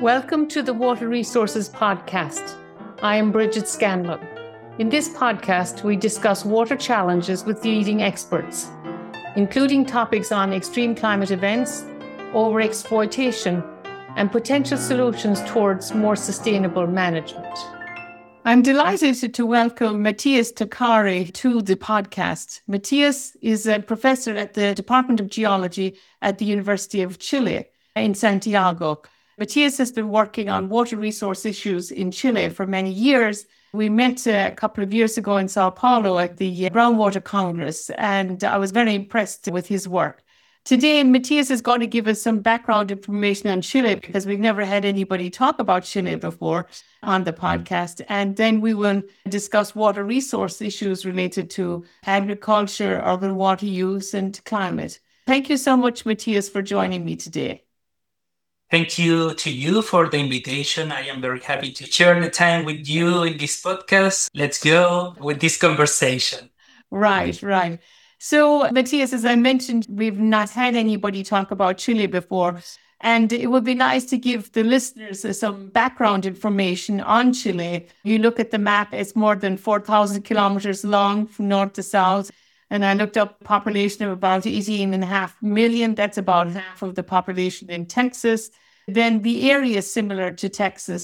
Welcome to the Water Resources Podcast. I am Bridget Scanlon. In this podcast, we discuss water challenges with leading experts, including topics on extreme climate events, overexploitation, and potential solutions towards more sustainable management. I'm delighted to welcome Matthias Toccari to the podcast. Matthias is a professor at the Department of Geology at the University of Chile in Santiago. Matthias has been working on water resource issues in Chile for many years. We met a couple of years ago in Sao Paulo at the Groundwater Congress, and I was very impressed with his work. Today, Matthias is going to give us some background information on Chile because we've never had anybody talk about Chile before on the podcast. And then we will discuss water resource issues related to agriculture, urban water use, and climate. Thank you so much, Matthias, for joining me today. Thank you to you for the invitation. I am very happy to share the time with you in this podcast. Let's go with this conversation. Right. So, Matthias, as I mentioned, we've not had anybody talk about Chile before, and it would be nice to give the listeners some background information on Chile. You look at the map, it's more than 4,000 kilometers long from north to south. And I looked up a population of about 18.5 million. That's about half of the population in Texas. Then the area is similar to Texas,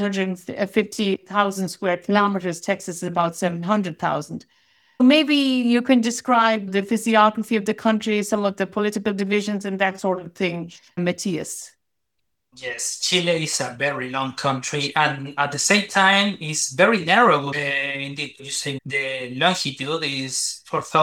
750,000 square kilometers. Texas is about 700,000. Maybe you can describe the physiography of the country, some of the political divisions and that sort of thing, Matthias. Yes, Chile is a very long country and at the same time is very narrow. Indeed, you say the longitude is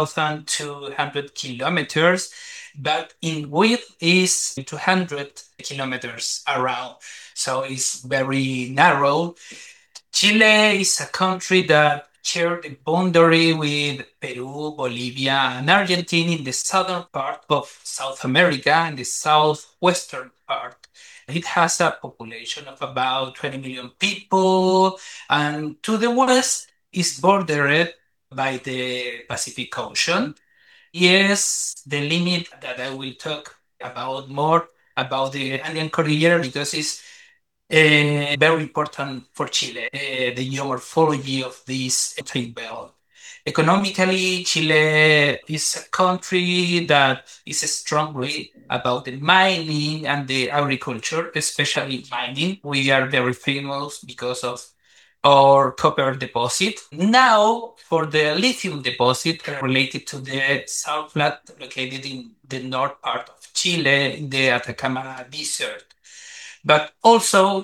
4,200 kilometers, but in width is 200 kilometers around. So it's very narrow. Chile is a country that shares the boundary with Peru, Bolivia, and Argentina in the southern part of South America and the southwestern part. It has a population of about 20 million people, and to the west is bordered by the Pacific Ocean. Yes, the limit that I will talk about more about the Andean Cordillera because it's very important for Chile, the geomorphology of this trade belt. Economically, Chile is a country that is strongly about the mining and the agriculture, especially mining. We are very famous because of our copper deposit. Now, for the lithium deposit related to the salt flat located in the north part of Chile, in the Atacama Desert. But also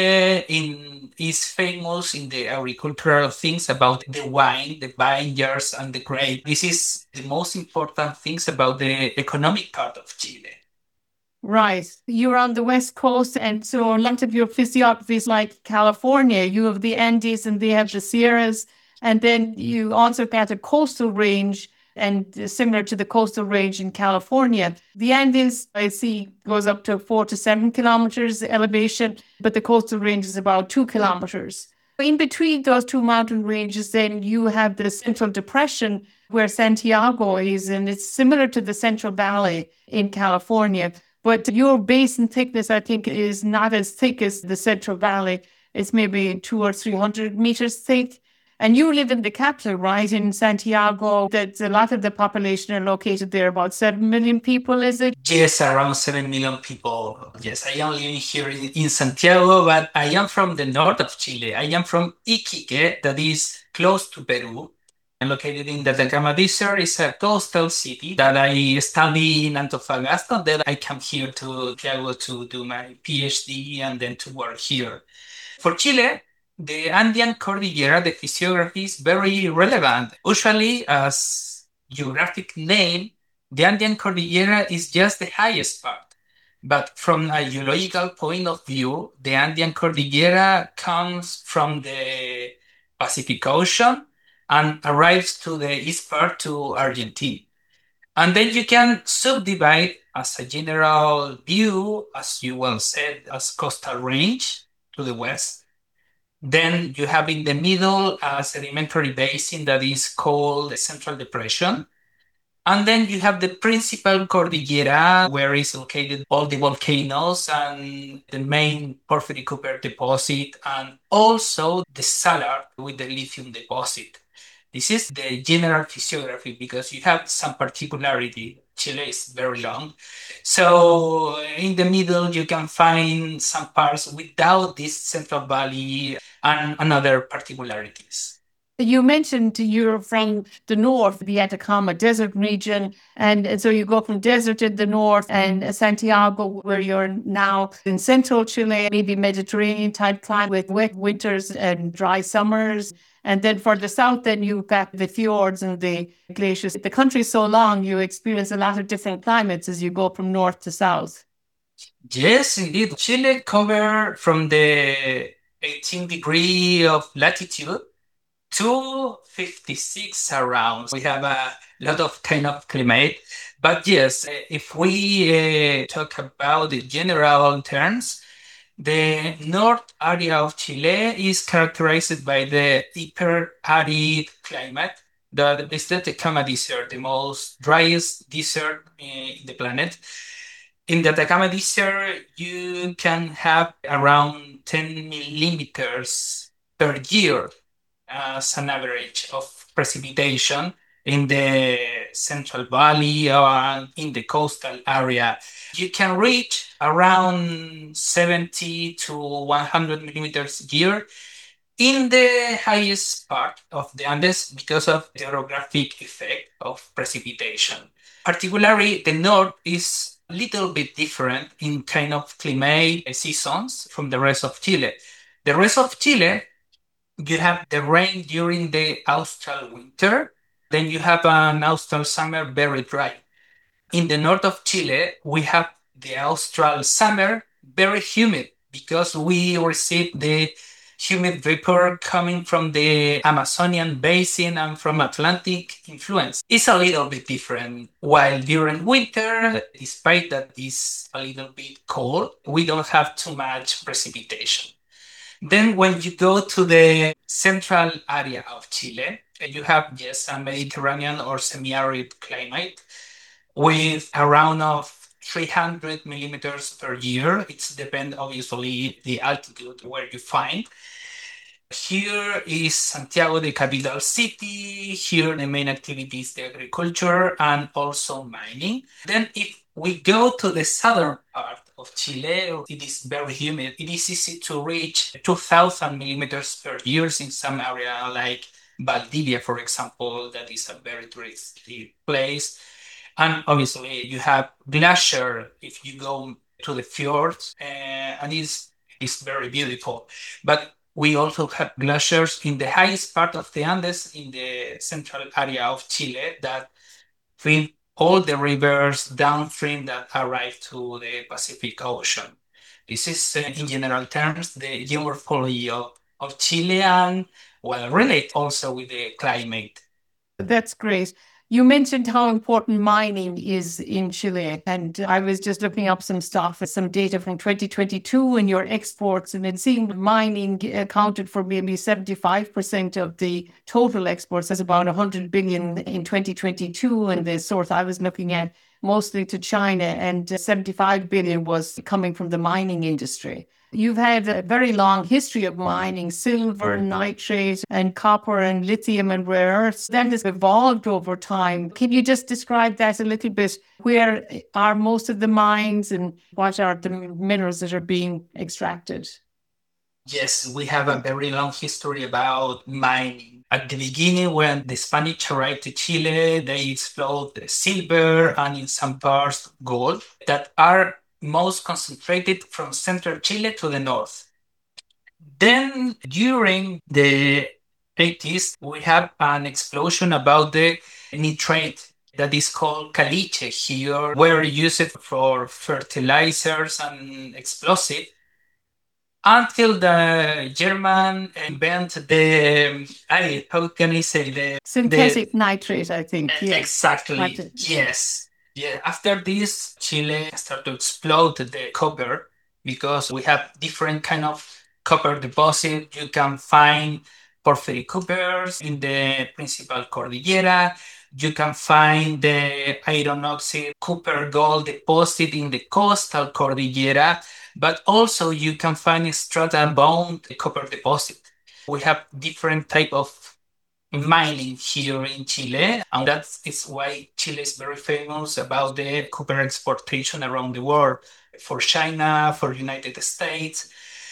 is famous in the agricultural things about the wine, the vineyards, and the grape. This is the most important things about the economic part of Chile. Right. You're on the West Coast, and so a lot of your physiography is like California. You have the Andes and they have the Sierras, and then you also got a coastal range and similar to the coastal range in California. The Andes, I see, goes up to 4 to 7 kilometers elevation, but the coastal range is about 2 kilometers. In between those two mountain ranges, then you have the Central Depression where Santiago is, and it's similar to the Central Valley in California. But your basin thickness, I think, is not as thick as the Central Valley. It's maybe 200 or 300 meters thick. And you live in the capital, right, in Santiago. That's a lot of the population are located there, about 7 million people, is it? Yes, around 7 million people. Yes, I am living here in Santiago, but I am from the north of Chile. I am from Iquique, that is close to Peru. And located in the Atacama Desert is a coastal city that I study in Antofagasta. Then I come here to Santiago to do my PhD and then to work here. For Chile, the Andean Cordillera, the physiography is very relevant. Usually, as geographic name, the Andean Cordillera is just the highest part. But from a geological point of view, the Andean Cordillera comes from the Pacific Ocean and arrives to the east part to Argentina. And then you can subdivide as a general view, as you well said, as coastal range to the west. Then you have in the middle a sedimentary basin that is called the Central Depression. And then you have the principal cordillera, where is located all the volcanoes and the main porphyry copper deposit, and also the salar with the lithium deposit. This is the general physiography because you have some particularity. Chile is very long. So in the middle, you can find some parts without this central valley and other particularities. You mentioned you're from the north, the Atacama Desert region. And so you go from desert in the north and Santiago, where you're now in central Chile, maybe Mediterranean type climate with wet winters and dry summers. And then for the south, then you've got the fjords and the glaciers. The country's so long, you experience a lot of different climates as you go from north to south. Yes, indeed. Chile cover from the 18 degree of latitude to 56 around. We have a lot of kind of climate. But yes, if we talk about the general terms, the north area of Chile is characterized by the hyper-arid climate. That is the Atacama Desert, the most driest desert in the planet. In the Atacama Desert, you can have around 10 millimeters per year as an average of precipitation in the Central Valley or in the coastal area. You can reach around 70 to 100 millimeters a year in the highest part of the Andes because of the orographic effect of precipitation. Particularly, the north is a little bit different in kind of climate seasons from the rest of Chile. The rest of Chile, you have the rain during the austral winter, then you have an austral summer very dry. In the north of Chile, we have the austral summer very humid because we receive the humid vapor coming from the Amazonian basin and from Atlantic influence. It's a little bit different. While during winter, despite that it's a little bit cold, we don't have too much precipitation. Then when you go to the central area of Chile, you have, yes, a Mediterranean or semi-arid climate with around of 300 millimeters per year. It's depend obviously the altitude where you find. Here is Santiago, the capital city. Here the main activity is the agriculture and also mining. Then if we go to the southern part of Chile, it is very humid. It is easy to reach 2000 millimeters per year in some area like Valdivia, for example, that is a very touristy place. And obviously, you have glacier if you go to the fjords, and it's very beautiful. But we also have glaciers in the highest part of the Andes, in the central area of Chile, that feed all the rivers downstream that arrive to the Pacific Ocean. This is, in general terms, the geomorphology of Chile and, well, relate also with the climate. That's great. You mentioned how important mining is in Chile, and I was just looking up some stuff, some data from 2022 and your exports, and it seemed mining accounted for maybe 75% of the total exports. That's about 100 billion in 2022, and the source I was looking at mostly to China, and 75 billion was coming from the mining industry. You've had a very long history of mining silver, nitrate, and copper, and lithium, and rare earths. That has evolved over time. Can you just describe that a little bit? Where are most of the mines and what are the minerals that are being extracted? Yes, we have a very long history about mining. At the beginning, when the Spanish arrived to Chile, they explored the silver and in some parts gold that are most concentrated from central Chile to the north. Then during the 80s, we have an explosion about the nitrate that is called caliche here, where used for fertilizers and explosive until the German invent the how can I say the Synthetic nitrate, I think. Yes. exactly, Nitrate. yes, yeah. After this, Chile started to explode the copper because we have different kind of copper deposit. You can find porphyry coppers in the principal cordillera. You can find the iron oxide copper gold deposit in the coastal cordillera, but also you can find strata bound copper deposit. We have different type of mining here in Chile, and that is why Chile is very famous about the copper exportation around the world for China, for United States.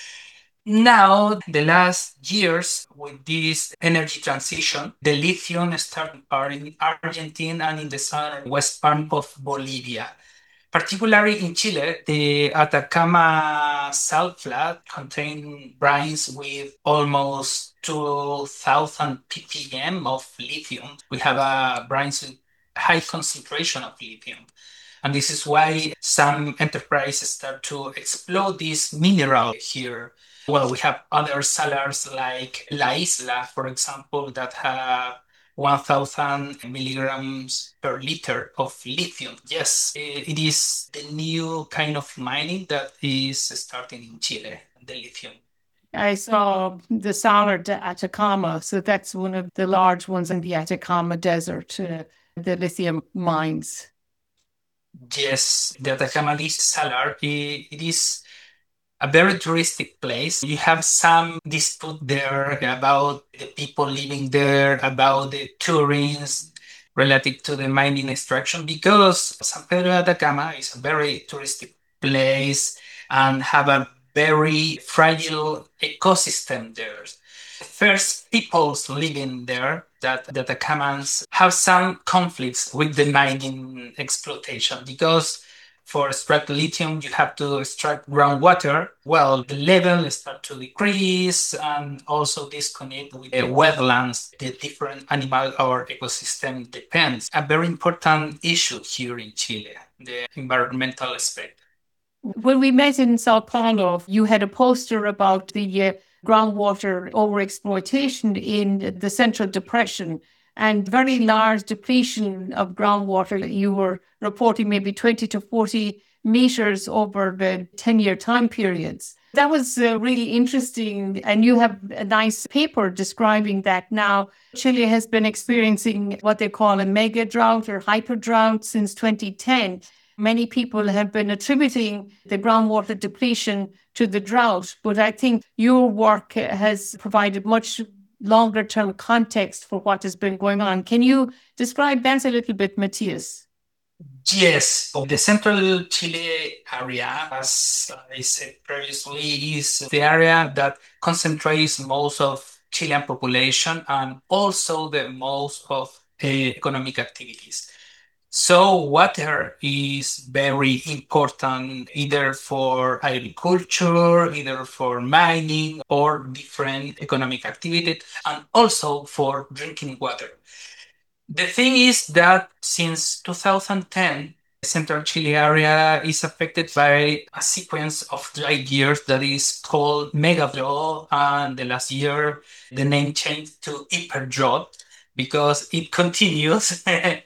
Now, the last years with this energy transition, the lithium started in Argentina and in the southern west part of Bolivia. Particularly in Chile, the Atacama Salt Flat contain brines with almost 2,000 ppm of lithium. We have brines with high concentration of lithium. And this is why some enterprises start to explore this mineral here. Well, we have other salars like La Isla, for example, that have 1,000 milligrams per liter of lithium. Yes, it is the new kind of mining that is starting in Chile, the lithium. I saw the Salar de Atacama, so that's one of the large ones in the Atacama Desert, the lithium mines. Yes, the Atacama Salar, it is a very touristic place. You have some dispute there about the people living there, about the tourists related to the mining extraction, because San Pedro de Atacama is a very touristic place and have a very fragile ecosystem there. First peoples living there, that the Atacamans, have some conflicts with the mining exploitation because for extract lithium, you have to extract groundwater. Well, the level start to decrease and also disconnect with the wetlands. The different animal or ecosystem depends. A very important issue here in Chile, the environmental aspect. When we met in Sao Paulo, you had a poster about the groundwater overexploitation in the Central Depression and very large depletion of groundwater. You were reporting maybe 20 to 40 meters over the 10-year time periods. That was really interesting. And you have a nice paper describing that now. Chile has been experiencing what they call a mega drought or hyper drought since 2010. Many people have been attributing the groundwater depletion to the drought, but I think your work has provided much longer term context for what has been going on. Can you describe that a little bit, Matthias? Yes, the central Chile area, as I said previously, is the area that concentrates most of Chilean population and also the most of economic activities. So water is very important either for agriculture, either for mining or different economic activities, and also for drinking water. The thing is that since 2010, the central Chile area is affected by a sequence of dry years that is called mega drought, and the last year the name changed to hyper drought because it continues.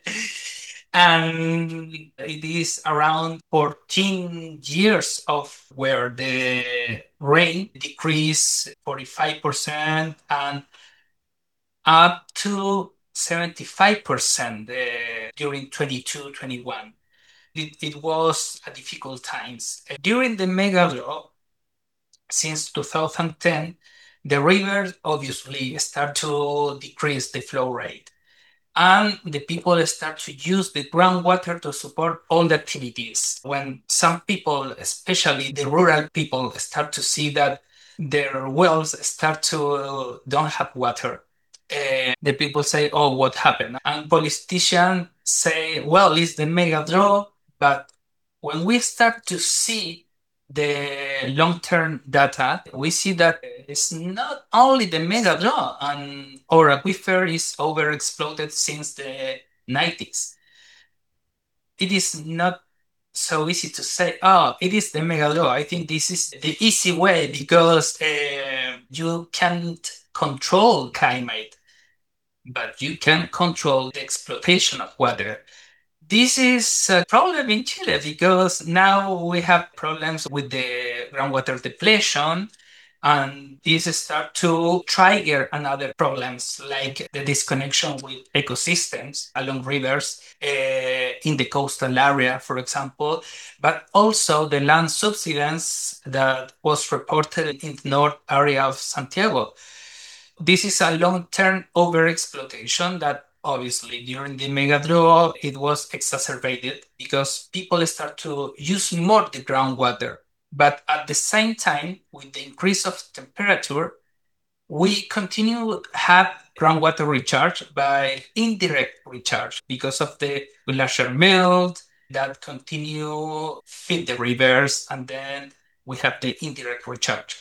And it is around 14 years of where the rain decreased 45% and up to 75% during 22-21. It was a difficult times. During the mega drought, since 2010, the rivers obviously start to decrease the flow rate. And the people start to use the groundwater to support all the activities. When some people, especially the rural people, start to see that their wells start to don't have water, the people say, "Oh, what happened?" And politicians say, "Well, it's the mega drought." But when we start to see the long-term data, we see that it's not only the mega drought, and our aquifer is overexploited since the 90s. It is not so easy to say, oh, it is the mega drought. I think this is the easy way because you can't control climate, but you can control the exploitation of water. This is a problem in Chile because now we have problems with the groundwater depletion And this start to trigger another problems like the disconnection with ecosystems along rivers in the coastal area, for example, but also the land subsidence that was reported in the north area of Santiago. This is a long-term overexploitation that obviously during the mega drought it was exacerbated because people start to use more the groundwater. But at the same time, with the increase of temperature, we continue have groundwater recharge by indirect recharge because of the glacier melt that continue feed the rivers, and then we have the indirect recharge.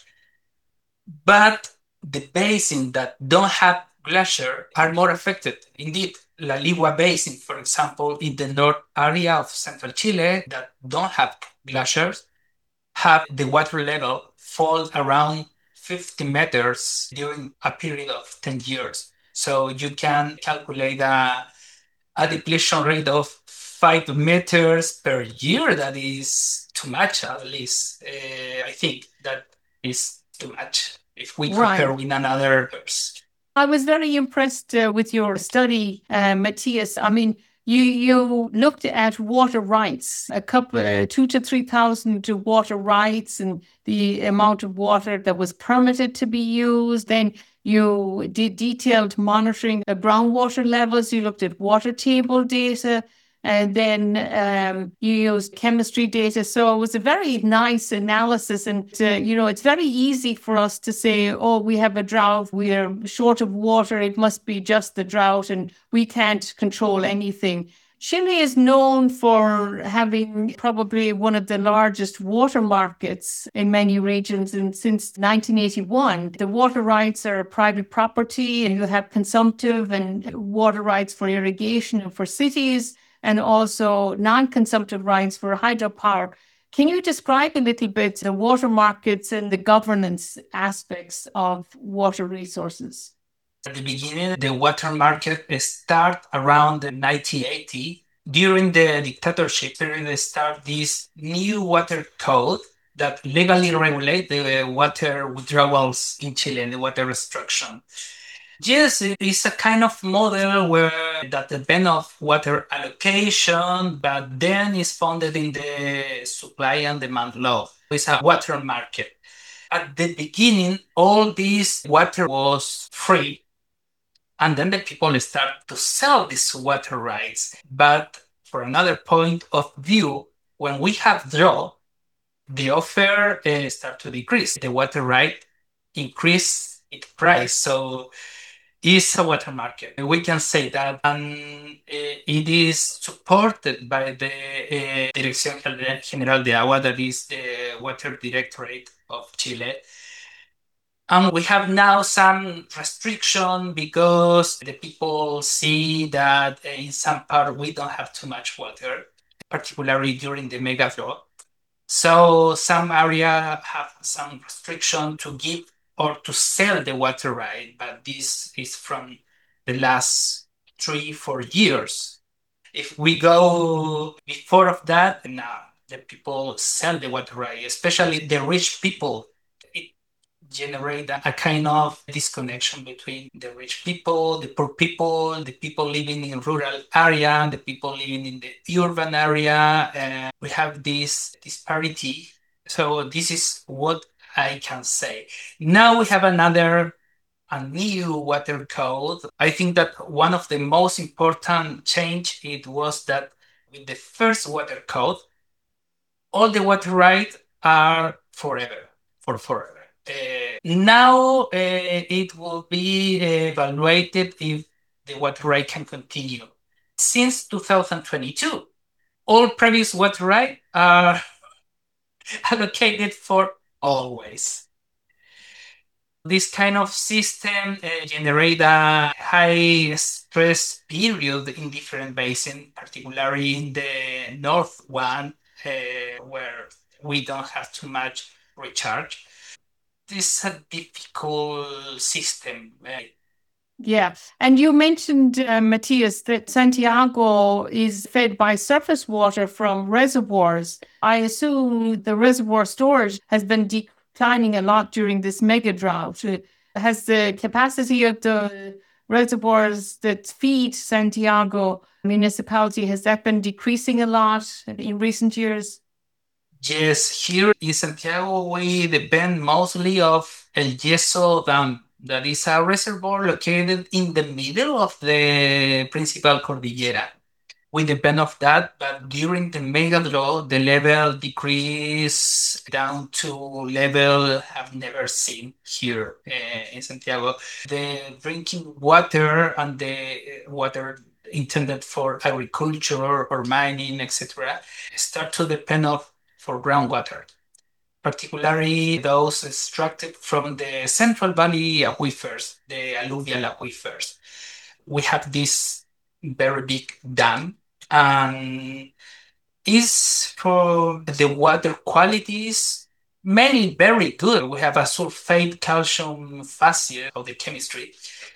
But the basins that don't have glacier are more affected. Indeed, La Ligua Basin, for example, in the north area of central Chile that don't have glaciers, have the water level fall around 50 meters during a period of 10 years. So you can calculate a depletion rate of 5 meters per year. That is too much, at least. I think that is too much if we compare Right. with another years. I was very impressed with your study, Matthias. I mean, you looked at water rights, a couple, 2 to 3,000 water rights, and the amount of water that was permitted to be used. Then you did detailed monitoring of groundwater levels. You looked at water table data. And then you used chemistry data. So it was a very nice analysis. And, it's very easy for us to say, oh, we have a drought, we're short of water, it must be just the drought, and we can't control anything. Chile is known for having probably one of the largest water markets in many regions. And since 1981, the water rights are private property, and you have consumptive and water rights for irrigation and for cities, and also non-consumptive rights for hydropower. Can you describe a little bit the water markets and the governance aspects of water resources? At the beginning, the water market start around 1980. During the dictatorship period, they start this new water code that legally regulate the water withdrawals in Chile and the water restriction. Yes, it is a kind of model where that depend of water allocation, but then is founded in the supply and demand law. It's a water market. At the beginning, all this water was free, and then the people start to sell these water rights. But for another point of view, when we have drought, the offer start to decrease. The water right increase its price. So it's a water market. We can say that, and it is supported by the Dirección General de Agua, that is the Water Directorate of Chile. And we have now some restriction because the people see that in some part we don't have too much water, particularly during the mega flood. So some area have some restriction to give or to sell the water right, but this is from the last 3, 4 years. If we go before of that, now the people sell the water right, especially the rich people. It generate a kind of disconnection between the rich people, the poor people, the people living in rural area, the people living in the urban area. We have this disparity. So this is what I can say. Now we have a new water code. I think that one of the most important change it was that with the first water code, all the water rights are forever, for forever. Now it will be evaluated if the water right can continue. Since 2022, all previous water rights are allocated for always. This kind of system generate a high stress period in different basins, particularly in the north one, where we don't have too much recharge. This is a difficult system. Yeah. And you mentioned, Matthias, that Santiago is fed by surface water from reservoirs. I assume the reservoir storage has been decreased declining a lot during this mega drought. Has the capacity of the reservoirs that feed Santiago municipality, has that been decreasing a lot in recent years? Yes, here in Santiago, we depend mostly of El Yeso Dam. That is a reservoir located in the middle of the principal cordillera. We depend of that, but during the mega drought, the level decreased down to level I've never seen here in Santiago. The drinking water and the water intended for agriculture or mining, etc., start to depend of for groundwater, particularly those extracted from the Central Valley aquifers, the alluvial aquifers. We have this very big dam, and is for the water qualities mainly very good. We have a sulfate calcium facet of the chemistry,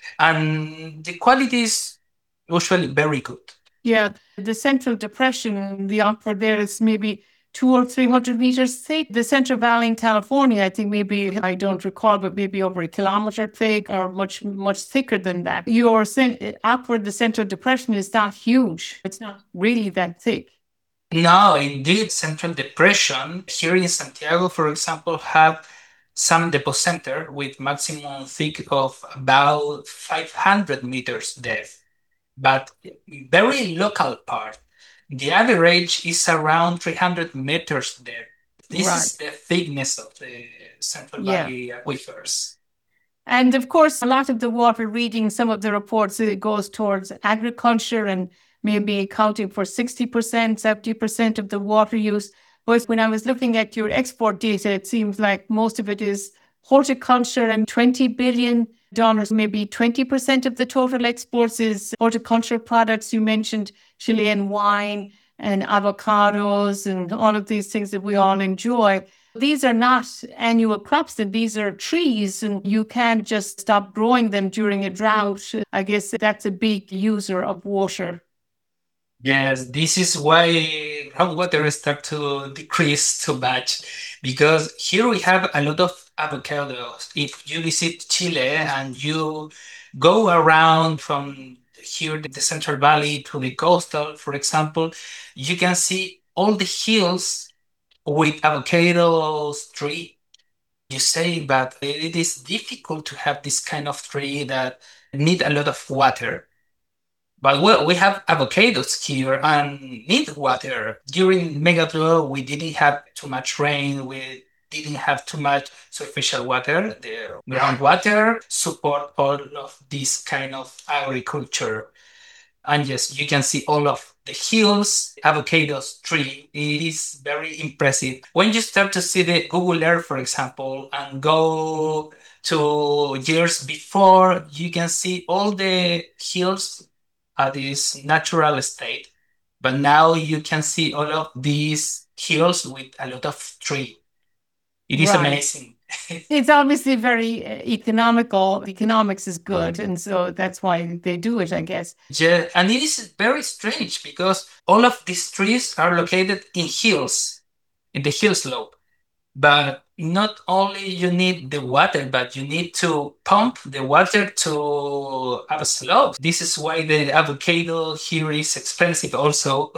and the quality is usually very good. Yeah, the central depression, the aquifer there is maybe 200 or 300 meters thick. The Central Valley in California, I think maybe, I don't recall, but maybe over a kilometer thick or much, much thicker than that. Your aquifer, the central depression is not huge. It's not really that thick. No, indeed, Central Depression here in Santiago, for example, have some depot center with maximum thick of about 500 meters depth, but very local part. The average is around 300 meters depth. This Right. is the thickness of the Central Yeah. Valley aquifers. And of course, a lot of the water, reading some of the reports, it goes towards agriculture and maybe accounting for 60%, 70% of the water use. But when I was looking at your export data, it seems like most of it is horticulture, and $20 billion, maybe 20% of the total exports is horticultural products. You mentioned Chilean wine and avocados and all of these things that we all enjoy. These are not annual crops, and these are trees, and you can't just stop growing them during a drought. I guess that's a big user of water. Yes, this is why groundwater start to decrease too much, because here we have a lot of avocados. If you visit Chile and you go around from here, the Central Valley to the coastal, for example, you can see all the hills with avocados tree. You say, but it is difficult to have this kind of tree that need a lot of water. But we have avocados here and need water. During mega drought, we didn't have too much rain. We didn't have too much superficial water. The groundwater support all of this kind of agriculture. And yes, you can see all of the hills, avocados tree. It is very impressive. When you start to see the Google Earth, for example, and go to years before, you can see all the hills at this natural state. But now you can see all of these hills with a lot of tree. It is Right. amazing. It's obviously very economical. Economics is good, and so that's why they do it, I guess. Yeah, and it is very strange because all of these trees are located in hills, in the hill slope. But not only you need the water, but you need to pump the water to have a slope. This is why the avocado here is expensive also.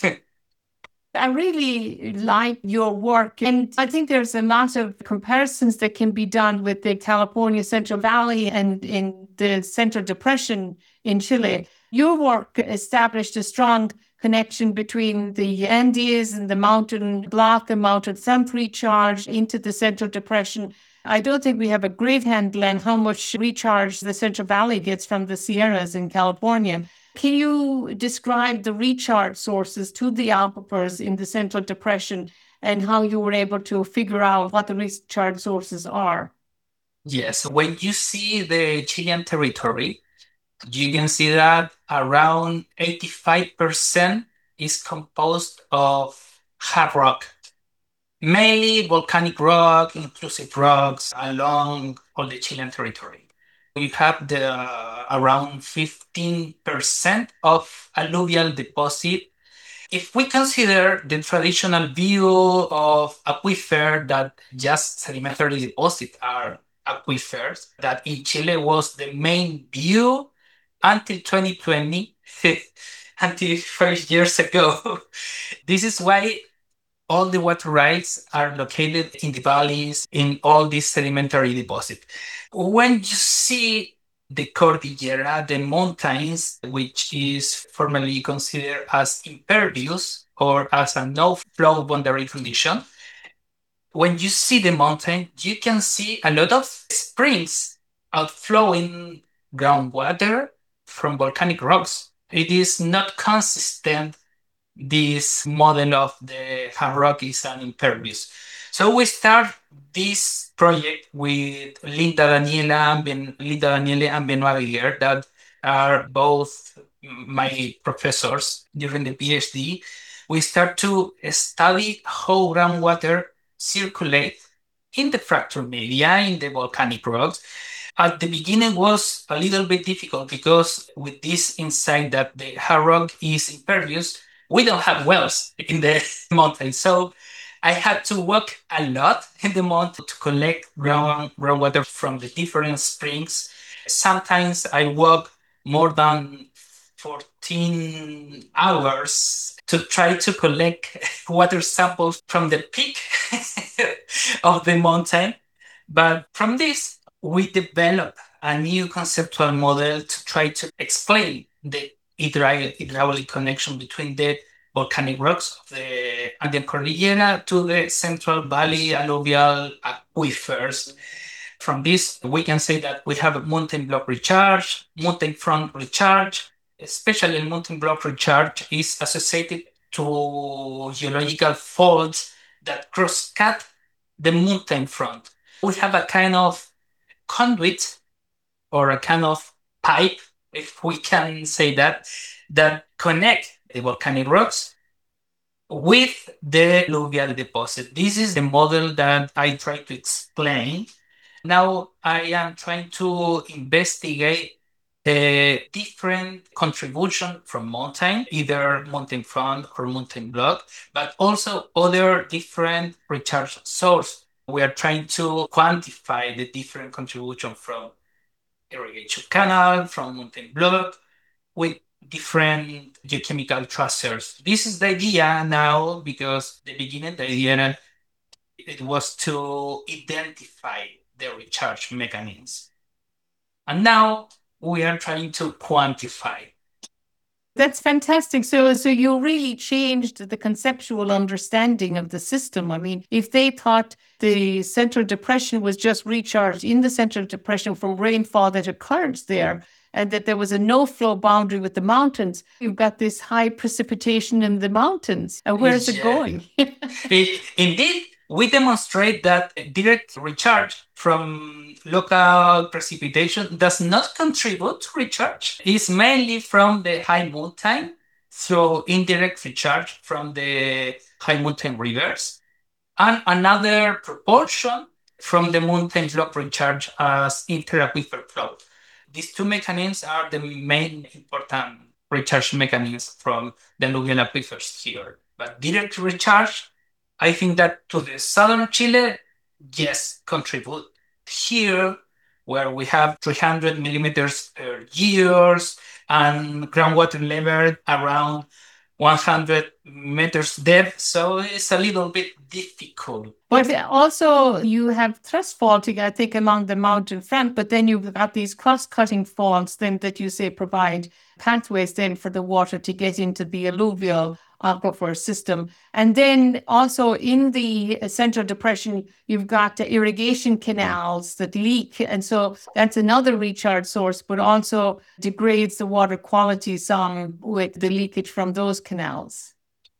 I really like your work, and I think there's a lot of comparisons that can be done with the California Central Valley and in the Central Depression in Chile. Your work established a strong connection between the Andes and the mountain block, the mountain sump recharge into the Central Depression. I don't think we have a great handle on how much recharge the Central Valley gets from the Sierras in California. Can you describe the recharge sources to the aquifers in the Central Depression and how you were able to figure out what the recharge sources are? Yes, when you see the Chilean territory, you can see that around 85% is composed of hard rock, mainly volcanic rock, intrusive rocks along all the Chilean territory. You have the around 15% of alluvial deposit If we consider the traditional view of aquifer that just sedimentary deposits are aquifers, that in Chile was the main view until 2020, until 5 years ago. This is why all the water rights are located in the valleys, in all these sedimentary deposits. When you see the Cordillera, the mountains, which is formally considered as impervious or as a no-flow boundary condition, when you see the mountain, you can see a lot of springs outflowing groundwater from volcanic rocks. It is not consistent, this model of the hard rock is an impervious. So we start this project with Linda Daniele and Benoit Viguer, that are both my professors during the PhD. We start to study how groundwater circulate in the fracture media, in the volcanic rocks. At the beginning was a little bit difficult because with this insight that the hard rock is impervious, we don't have wells in the mountain. So I had to walk a lot in the mountain to collect groundwater from the different springs. Sometimes I walk more than 14 hours to try to collect water samples from the peak of the mountain. But from this, we developed a new conceptual model to try to explain the hydraulic connection between the volcanic rocks of the Andean Cordillera to the Central Valley alluvial aquifers. From this, we can say that we have a mountain block recharge, mountain front recharge, especially mountain block recharge is associated to geological faults that cross-cut the mountain front. We have a kind of conduit or a kind of pipe, if we can say that, that connect the volcanic rocks with the alluvial deposit. This is the model that I try to explain. Now I am trying to investigate the different contribution from mountain, either mountain front or mountain block, but also other different recharge source. We are trying to quantify the different contribution from irrigation canal, from mountain block, with different geochemical tracers. This is the idea now because the beginning, the idea it was to identify the recharge mechanisms. And now we are trying to quantify. That's fantastic. So you really changed the conceptual understanding of the system. I mean, if they thought the central depression was just recharged in the central depression from rainfall that occurs there, and that there was a no-flow boundary with the mountains, you've got this high precipitation in the mountains. And where is it going? Indeed, we demonstrate that direct recharge from local precipitation does not contribute to recharge. It's mainly from the high mountain through indirect recharge from the high mountain rivers, and another proportion from the mountain block recharge as inter-aquifer flow. These two mechanisms are the main important recharge mechanisms from the alluvial aquifers here. But direct recharge, I think that to the southern Chile, yes, contribute. Here, where we have 300 millimeters per year and groundwater level around 100 meters depth, so it's a little bit difficult. But also you have thrust faulting, I think, along the mountain front, but then you've got these cross-cutting faults then that you say provide pathways then for the water to get into the alluvial aquifer system. And then also in the central depression, you've got the irrigation canals that leak. And so that's another recharge source, but also degrades the water quality some with the leakage from those canals.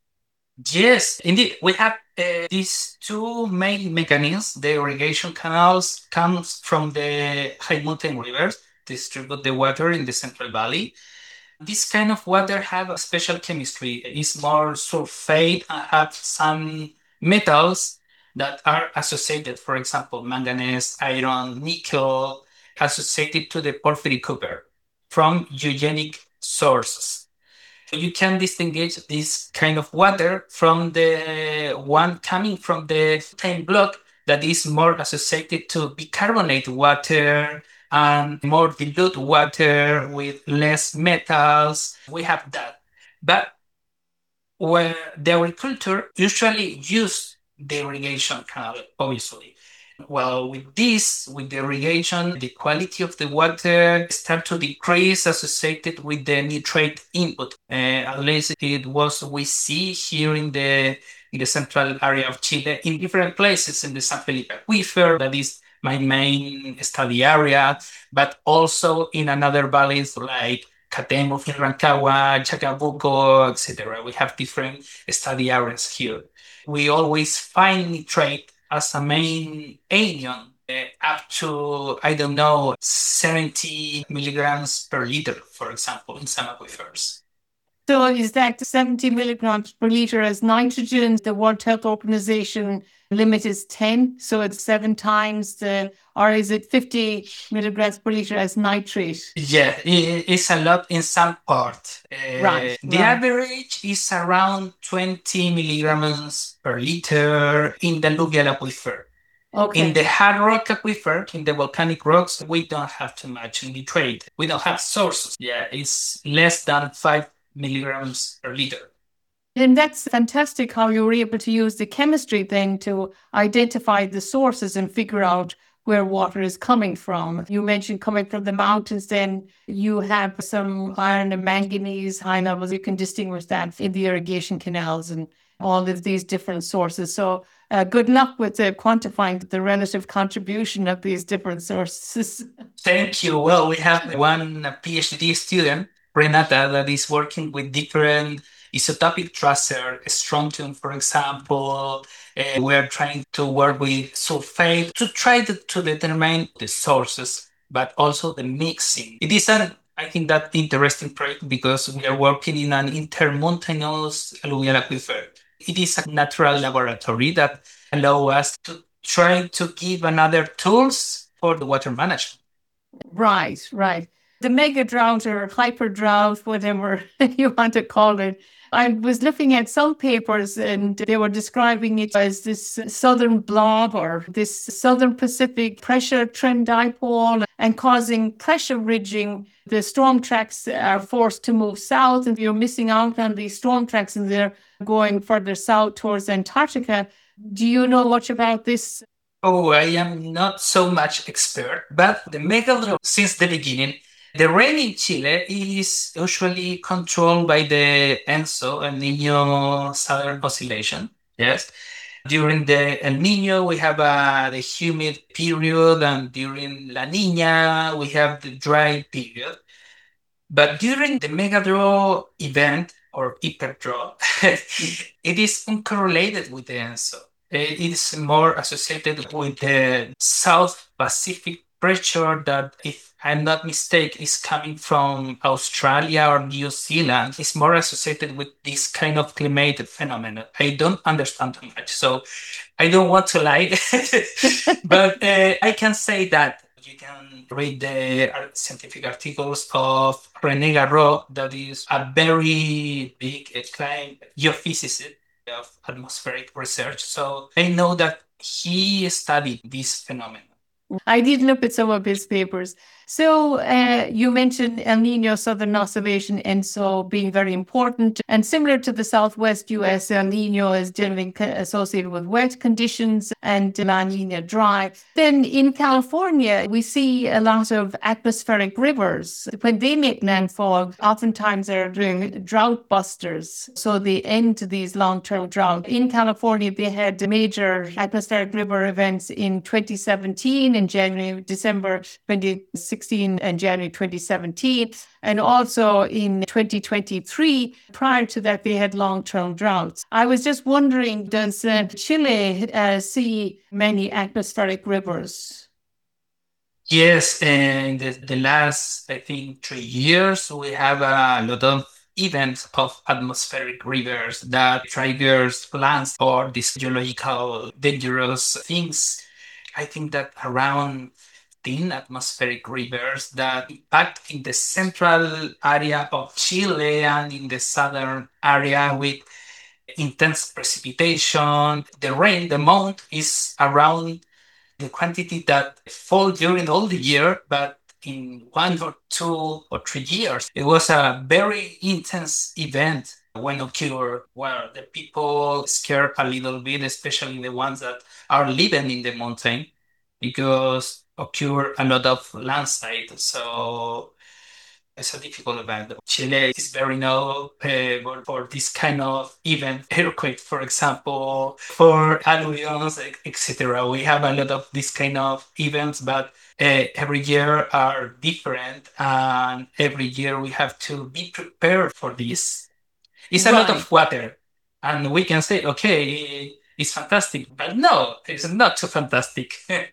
Yes, indeed. We have these two main mechanisms. The irrigation canals comes from the high mountain rivers, distribute the water in the Central Valley. This kind of water have a special chemistry. It's more sulfate and have some metals that are associated, for example, manganese, iron, nickel, associated to the porphyry copper from eugenic sources. You can distinguish this kind of water from the one coming from the same block that is more associated to bicarbonate water and more dilute water with less metals. We have that. But where the agriculture usually use the irrigation canal, obviously. Well, with the irrigation, the quality of the water start to decrease associated with the nitrate input. At least it was we see here in the central area of Chile, in different places in the San Felipe Aquifer, that is my main study area, but also in another valleys like Catemo, Rancagua, Chacabuco, etc. We have different study areas here. We always find nitrate as a main agent up to, I don't know, 70 milligrams per liter, for example, in some aquifers. So is that 70 milligrams per liter as nitrogen? The World Health Organization limit is 10, so it's 7 times or is it 50 milligrams per liter as nitrate? Yeah, it's a lot in some part. The Right. average is around 20 milligrams per liter in the alluvial aquifer. In the Okay. hard rock aquifer, in the volcanic rocks, we don't have too much nitrate. We don't have sources. Yeah, it's less than 5 milligrams per liter. And that's fantastic how you were able to use the chemistry then to identify the sources and figure out where water is coming from. You mentioned coming from the mountains, then you have some iron and manganese high levels. You can distinguish that in the irrigation canals and all of these different sources. So good luck with quantifying the relative contribution of these different sources. Thank you. Well, we have one PhD student, Renata, that is working with different isotopic tracer, strontium, for example. We're trying to work with sulfate to try to determine the sources, but also the mixing. It is I think that interesting project because we are working in an intermountainous alluvial aquifer. It is a natural laboratory that allow us to try to give another tools for the water management. Right, right. The mega drought or hyper drought, whatever you want to call it. I was looking at some papers and they were describing it as this southern blob or this southern Pacific pressure trend dipole and causing pressure ridging. The storm tracks are forced to move south and you're missing out on these storm tracks and they're going further south towards Antarctica. Do you know much about this? Oh, I am not so much expert, but the megalodon since the beginning, the rain in Chile is usually controlled by the ENSO, El Niño Southern Oscillation. Yes. During the El Niño, we have the humid period, and during La Niña, we have the dry period. But during the mega draw event or hyper draw, it is uncorrelated with the ENSO. It is more associated with the South Pacific pressure that, if I'm not mistaken, is coming from Australia or New Zealand. It's more associated with this kind of climatic phenomenon. I don't understand too much, so I don't want to lie, but I can say that you can read the scientific articles of René Garreau, that is a very big climate geophysicist of atmospheric research. So I know that he studied this phenomenon. I did look at some of his papers. So you mentioned El Nino Southern Oscillation, and so being very important. And similar to the Southwest US, El Nino is generally associated with wet conditions and La Nina dry. Then in California, we see a lot of atmospheric rivers. When they make landfall, oftentimes they're doing drought busters. So they end these long-term drought. In California, they had major atmospheric river events in 2017 in January, December 2016 and January 2017, and also in 2023. Prior to that, they had long-term droughts. I was just wondering, does Chile see many atmospheric rivers? Yes, and the last, I think, 3 years, we have a lot of events of atmospheric rivers that triggers plants or these geological dangerous things. I think that around thin atmospheric rivers that impact in the central area of Chile and in the southern area with intense precipitation. The rain, the amount is around the quantity that fall during all the year, but in 1 or 2 or 3 years, it was a very intense event when occurred, where the people scared a little bit, especially the ones that are living in the mountain, because occur a lot of landslide. So it's a difficult event. Chile is very known for this kind of event, earthquake, for example, for alluvions, etc. We have a lot of this kind of events, but every year are different, and every year we have to be prepared for this. It's a lot Right. of water, and we can say, okay, it's fantastic, but no, it's not too fantastic.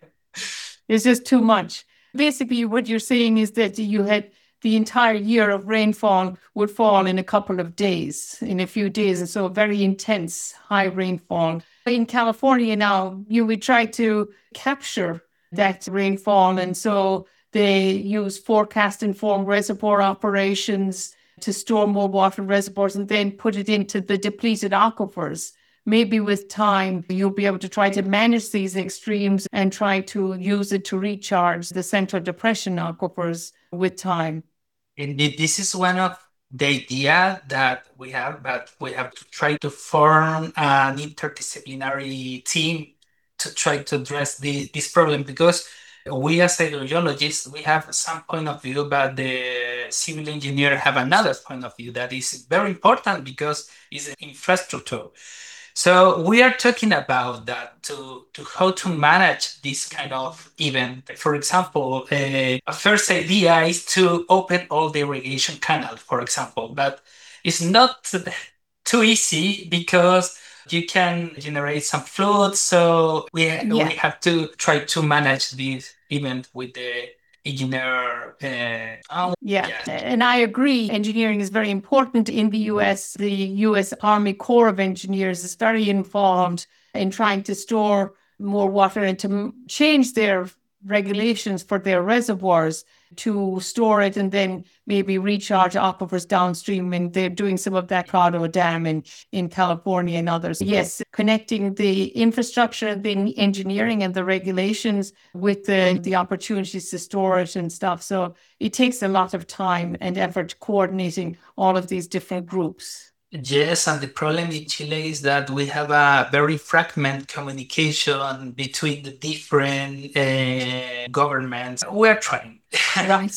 It's just too much. Basically, what you're saying is that you had the entire year of rainfall would fall in a couple of days, in a few days, and so very intense high rainfall. In California now, you would try to capture that rainfall, and so they use forecast informed reservoir operations to store more water reservoirs and then put it into the depleted aquifers. Maybe with time, you'll be able to try to manage these extremes and try to use it to recharge the central depression aquifers with time. Indeed, this is one of the idea that we have, but we have to try to form an interdisciplinary team to try to address this problem, because we as hydrogeologists, we have some point of view, but the civil engineer have another point of view that is very important because it's an infrastructure. So we are talking about that to how to manage this kind of event. For example, a first idea is to open all the irrigation canals, for example, but it's not too easy because you can generate some flood. So we Yeah. have to try to manage this event with the engineer. Yeah, Yeah. and I agree. Engineering is very important in the US. The US Army Corps of Engineers is very involved in trying to store more water and to change their regulations for their reservoirs to store it and then maybe recharge aquifers downstream. And they're doing some of that Prado Dam in California and others. Yes, connecting the infrastructure, the engineering and the regulations with the opportunities to store it and stuff. So it takes a lot of time and effort coordinating all of these different groups. Yes, and the problem in Chile is that we have a very fragment communication between the different governments. We're trying. Right.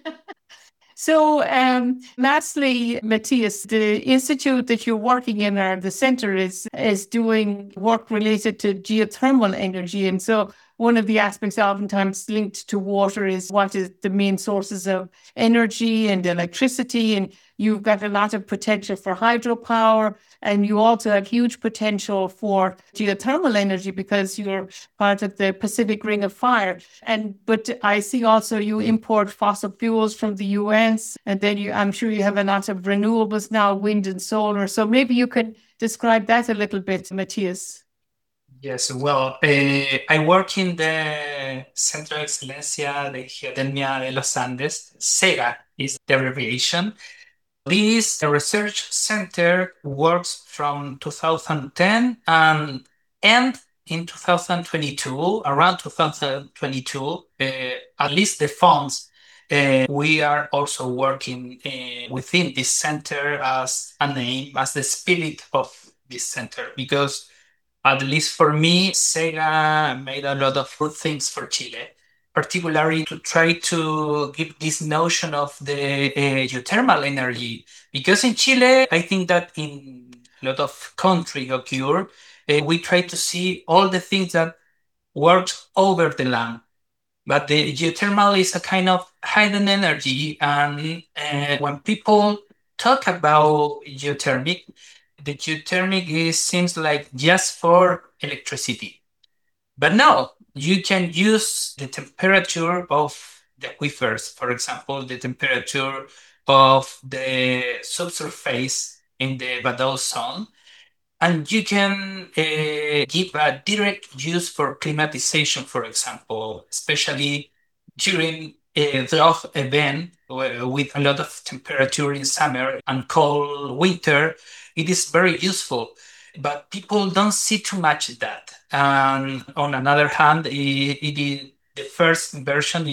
So, lastly, Matthias, the institute that you're working in or the center is doing work related to geothermal energy. And so one of the aspects oftentimes linked to water is what is the main sources of energy and electricity. And you've got a lot of potential for hydropower, and you also have huge potential for geothermal energy because you're part of the Pacific Ring of Fire. But I see also you import fossil fuels from the US, and then I'm sure you have a lot of renewables now, wind and solar. So maybe you could describe that a little bit, Matthias. Yes, well, I work in the Centro de Excelencia de Geotermia de los Andes. SEGA is the abbreviation. This research center works from 2010 and end in 2022, around 2022, at least the funds. We are also working within this center as a name, as the spirit of this center, because at least for me, Sega made a lot of good things for Chile, particularly to try to give this notion of the geothermal energy. Because in Chile, I think that in a lot of country occur, we try to see all the things that works over the land. But the geothermal is a kind of hidden energy, and when people talk about geothermic, the geothermic seems like just for electricity. But no, you can use the temperature of the aquifers, for example, the temperature of the subsurface in the Badal zone, and you can give a direct use for climatization, for example, especially during a drought event with a lot of temperature in summer and cold winter, it is very useful. But people don't see too much of that. And on another hand, it is the first version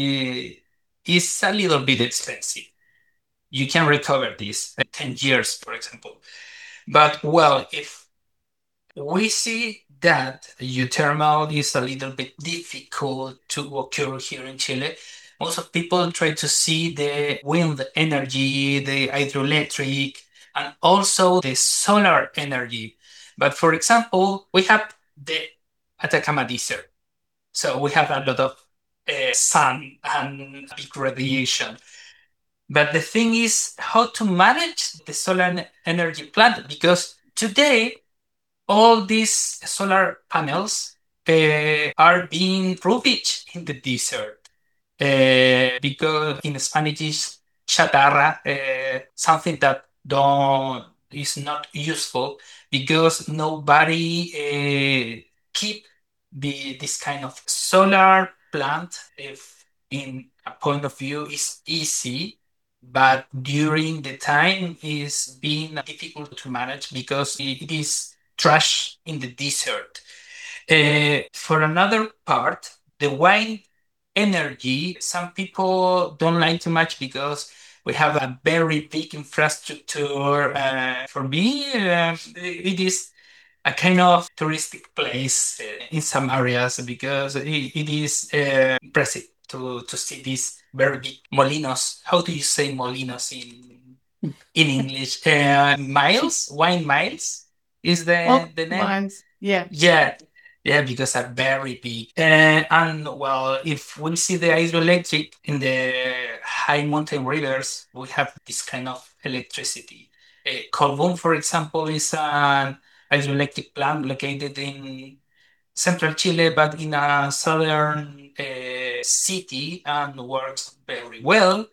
is a little bit expensive. You can recover this in 10 years, for example. But well, if we see that geothermal is a little bit difficult to occur here in Chile. Most of people try to see the wind energy, the hydroelectric, and also the solar energy. But for example, we have the Atacama Desert. So we have a lot of sun and big radiation. But the thing is how to manage the solar energy plant because today all these solar panels are being rubbish in the desert because in Spanish is chatarra, something that don't is not useful because nobody keep this kind of solar plant if in a point of view is easy but during the time is being difficult to manage because it is trash in the desert. For another part, the wind energy, some people don't like too much because we have a very big infrastructure. For me, it is a kind of touristic place in some areas because it is impressive to see these very big molinos. How do you say molinos in English? Miles, wine miles is Oh, the name. mine's, yeah. Yeah, yeah, because they're very big. And well, if we see the hydroelectric in the high mountain rivers, we have this kind of electricity. Colbún, for example, is an hydroelectric plant located in central Chile, but in a southern city and works very well.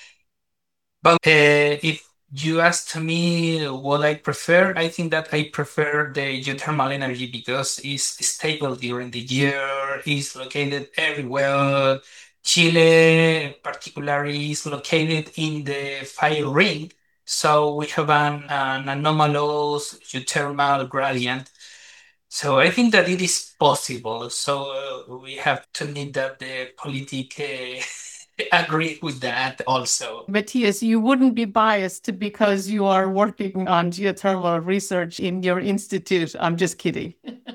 But if you ask me what I prefer, I think that I prefer the geothermal energy because it's stable during the year, it's located everywhere. Chile, particularly, is located in the fire ring, so we have an anomalous geothermal gradient. So I think that it is possible. So we have to need that the politic agree with that also. Matthias, you wouldn't be biased because you are working on geothermal research in your institute. I'm just kidding.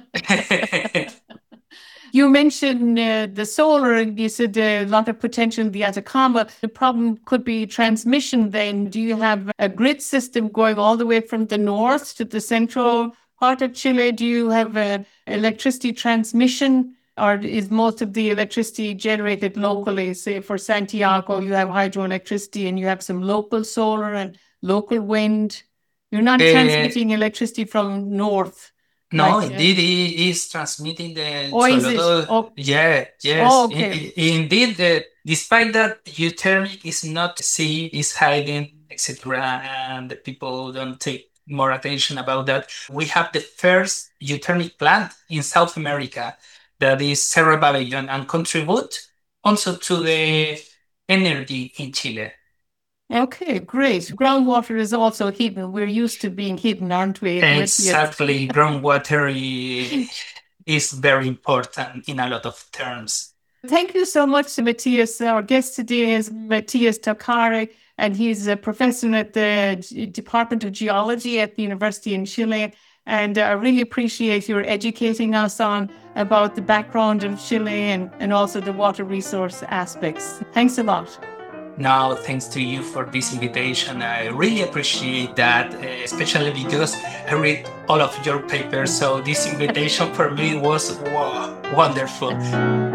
You mentioned the solar, and you said a lot of potential in the Atacama. The problem could be transmission then. Do you have a grid system going all the way from the north to the central part of Chile? Do you have electricity transmission, or is most of the electricity generated locally? Say for Santiago, you have hydroelectricity and you have some local solar and local wind. You're not transmitting electricity from north. No, Like, indeed, he is transmitting the or is it? Choloto. Oh, Yeah, yes. oh, okay. Indeed, despite that, geothermic is not sea, is hiding, etc., and the people don't take more attention about that. We have the first geothermic plant in South America that is Cerro Pabellón and contribute also to the energy in Chile. Okay, great. Groundwater is also hidden. We're used to being hidden, aren't we? Exactly, groundwater is very important in a lot of terms. Thank you so much, Matthias. Our guest today is Matthias Tocari, and he's a professor at the Department of Geology at the University in Chile. And I really appreciate your educating us on about the background of Chile and also the water resource aspects. Thanks a lot. Now, thanks to you for this invitation. I really appreciate that, especially because I read all of your papers. So this invitation for me was wonderful.